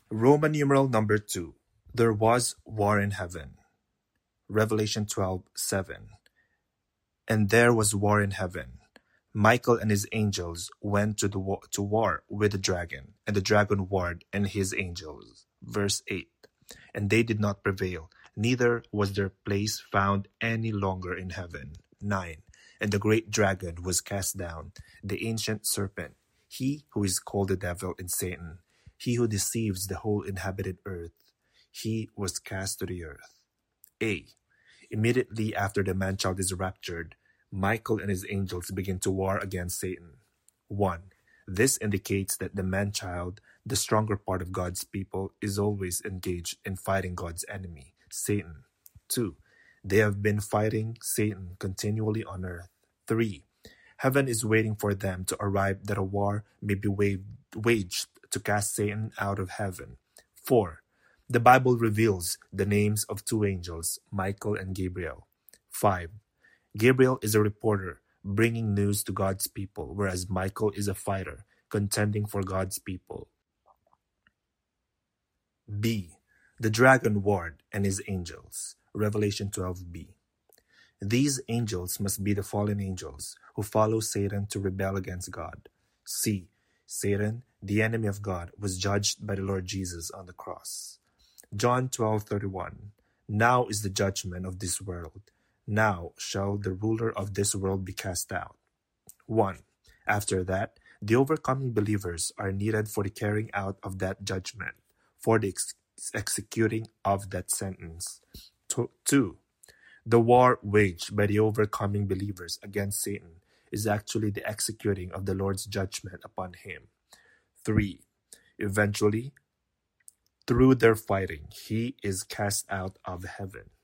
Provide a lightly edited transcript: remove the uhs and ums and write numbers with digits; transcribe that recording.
Roman numeral number 2. There was war in heaven. Revelation 12:7. And there was war in heaven. Michael and his angels went to war with the dragon, and the dragon warred and his angels. Verse 8. And they did not prevail, neither was their place found any longer in heaven. 9. And the great dragon was cast down, the ancient serpent, he who is called the devil and Satan, he who deceives the whole inhabited earth. He was cast to the earth. A. Immediately after the man-child is raptured, Michael and his angels begin to war against Satan. 1. This indicates that the man-child, the stronger part of God's people, is always engaged in fighting God's enemy, Satan. 2. They have been fighting Satan continually on earth. 3. Heaven is waiting for them to arrive that a war may be waged to cast Satan out of heaven. 4. The Bible reveals the names of two angels, Michael and Gabriel. 5. Gabriel is a reporter, bringing news to God's people, whereas Michael is a fighter, contending for God's people. B. The dragon warred and his angels. Revelation 12b. These angels must be the fallen angels who follow Satan to rebel against God. C. Satan, the enemy of God, was judged by the Lord Jesus on the cross. John 12:31. Now is the judgment of this world. Now shall the ruler of this world be cast out. 1. After that, the overcoming believers are needed for the carrying out of that judgment, for the executing of that sentence. 2. The war waged by the overcoming believers against Satan is actually the executing of the Lord's judgment upon him. 3. Eventually, through their fighting, he is cast out of heaven.